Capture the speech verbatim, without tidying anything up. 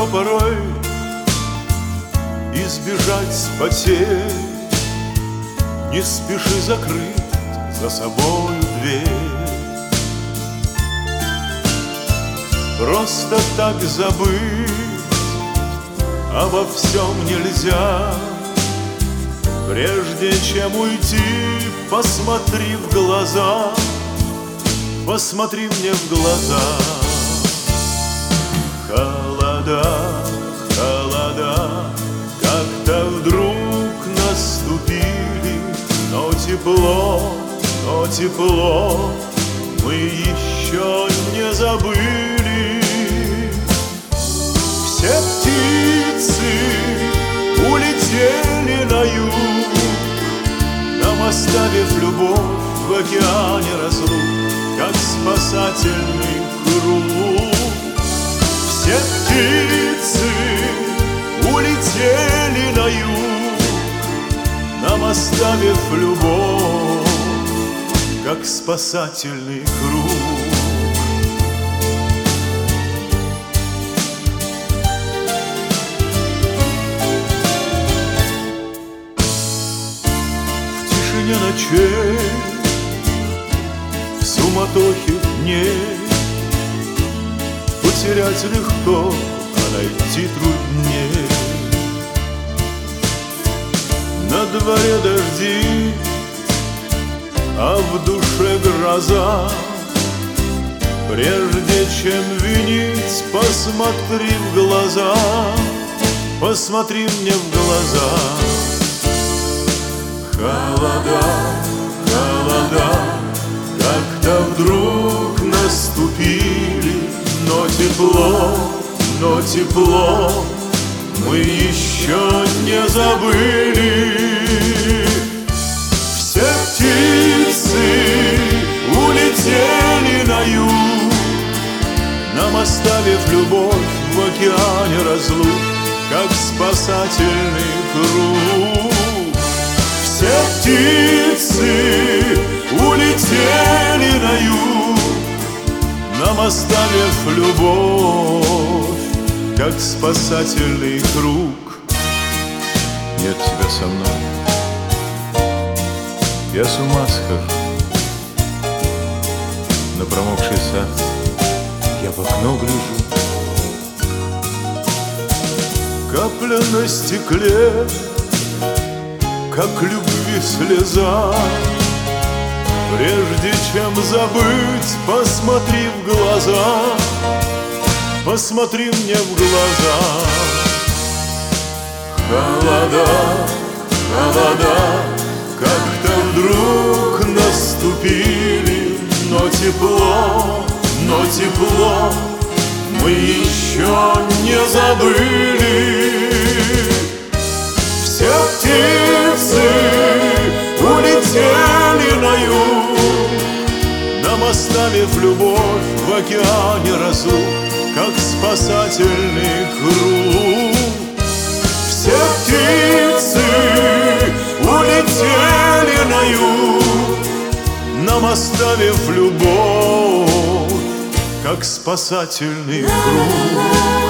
порой избежать потерь. Не спеши закрыть за собою дверь. Просто так забыть обо всем нельзя. Прежде чем уйти, посмотри в глаза, посмотри мне в глаза. Холода, холода, как-то вдруг наступили, но тепло, но тепло мы еще не забыли. Все птицы улетели на юг, нам оставив любовь в океане разлук, как спасательный круг. Все птицы улетели на юг, нам оставив любовь, как спасательный круг. В тишине ночей, в суматохе дней потерять легко, а найти труднее. На дворе дожди, а в душе гроза. Прежде чем винить, посмотри в глаза, посмотри мне в глаза. Холода, холода, как-то вдруг наступили, но тепло, но тепло мы еще не забыли. Все птицы улетели на юг, нам оставив любовь в океане разлук, как спасательный круг. Все птицы улетели на юг, нам оставив любовь, как спасательный круг. Нет тебя со мной, я с ума схожу. На промокший сад я в окно гляжу. Капля на стекле, как любви слеза. Прежде чем забыть, посмотри в глаза, посмотри мне в глаза. Холода, холода, как-то вдруг наступили, но тепло, но тепло мы еще не забыли. Все птицы улетели на юг, нам оставив любовь в океане разлук, как спасательный круг. Все птицы улетели на юг, нам оставив любовь, как спасательный круг.